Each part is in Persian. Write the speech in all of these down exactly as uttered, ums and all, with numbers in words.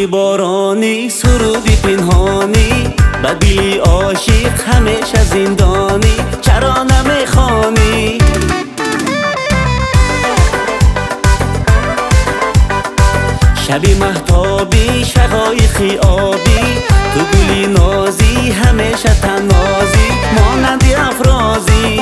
بارانی سرودی پنهانی به دلی عاشق همیشه زندانی، چرا نمیخوانی؟ شبی مهتابی شقایقی آبی، تو گلی نازی همیشه تنازی مانندی افرازی.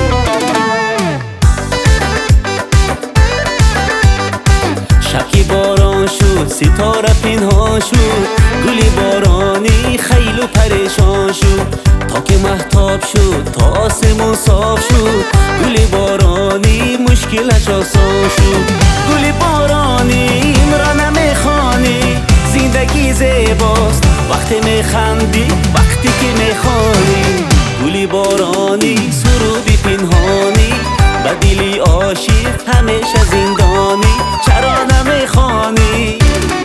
شب که باران شد ستاره پنهان شد، گلی بارانی خیلی و پریشان شد تا که مهتاب شد تا آسمون صاف شد. گلی بارانی مشکلش آسان شد، گلی بارانی را نمیخوانی. زندگی زیباست وقتی میخندی وقتی که میخوانی. گلی بارانی سرودی پنهانی به دلی عاشق همیشه زندانی، چرا نمیخوانی؟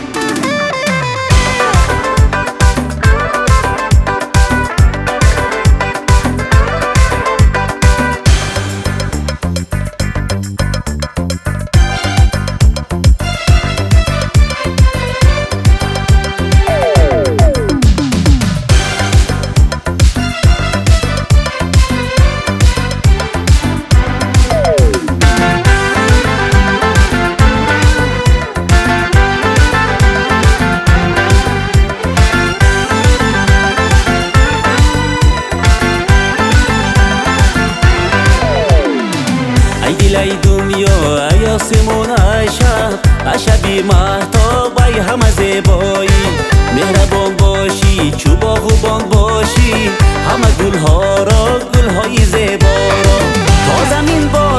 ای دنیا ای آسمون ای شب، ای شبی مهتاب ای همه زیبایی. مهربان باشی چو باغبان باشی، همه گلها را گلهای زیبا را تا زمین با